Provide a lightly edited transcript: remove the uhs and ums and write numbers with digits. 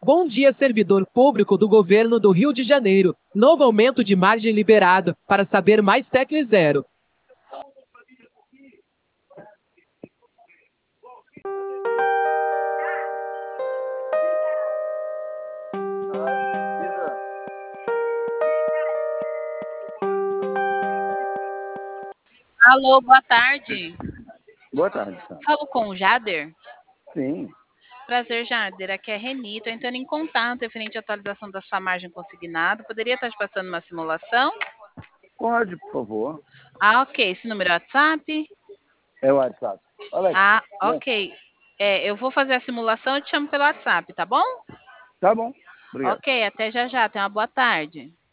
Bom dia, servidor público do governo do Rio de Janeiro. Novo aumento de margem liberado. Para saber mais, tecle 0. Alô, boa tarde. Boa tarde, Sandra. Falo com o Jader. Sim, Prazer, Jader. Aqui é Reni. Estou entrando em contato referente à atualização da sua margem consignada. Poderia estar te passando uma simulação? pode, por favor. Ah, ok. Esse número é WhatsApp? É o WhatsApp. Alex, Ah, né? ok. Eu vou fazer a simulação e te chamo pelo WhatsApp, tá bom? Tá bom. Obrigado. Ok, até já já. Tenha uma boa tarde.